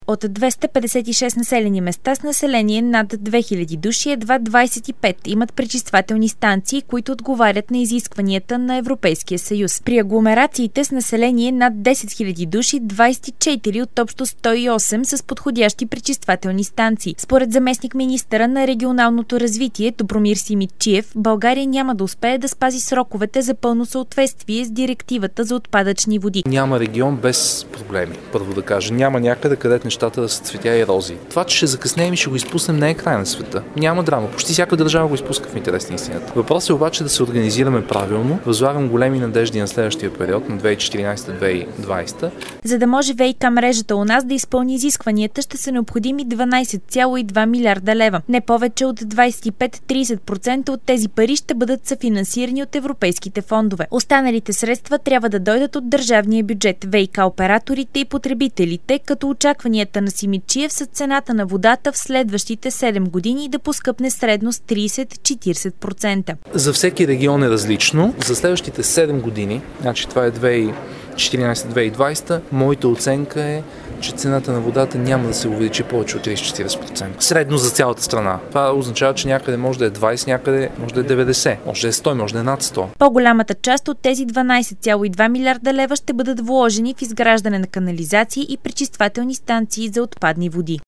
От 256 населени места с население над 2000 души, едва 25 имат пречиствателни станции, които отговарят на изискванията на Европейския съюз. При агломерациите с население над 10 000 души, 24 от общо 108 с подходящи пречиствателни станции. Според заместник-министъра на регионалното развитие Добромир Симидчиев, България няма да успее да спази сроковете за пълно съответствие с директивата за отпадъчни води. Няма регион без проблеми, първо да кажа. Няма някъде, където нещата да са цветя и рози. Това, че ще закъснеем и ще го изпуснем, не е край на света. Няма драма. Почти всяка държава го изпуска в интерес на истината. Въпросът е обаче да се организираме правилно. Възлагам големи надежди на следващия период, на 2014-2020. За да може ВиК мрежата у нас да изпълни изискванията, ще са необходими 12,2 милиарда лева. Не повече от 25-30% от тези пари ще бъдат съфинансирани от европейските фондове. Останалите средства трябва да дойдат от държавния бюджет, ВиК операторите и потребителите, като очакванията на Симидчиев са цената на водата в следващите 7 години да поскъпне средно с 30-40%. За всеки регион е различно. За следващите 7 години, значи това е 2014-2020, моята оценка е, че цената на водата няма да се увеличи повече от 30-40%. Средно за цялата страна. Това означава, че някъде може да е 20, някъде може да е 90, може да е 100, може да е над 100. По-голямата част от тези 12,2 милиарда лева ще бъдат вложени в изграждане на канализации и пречиствателни станции за отпадни води.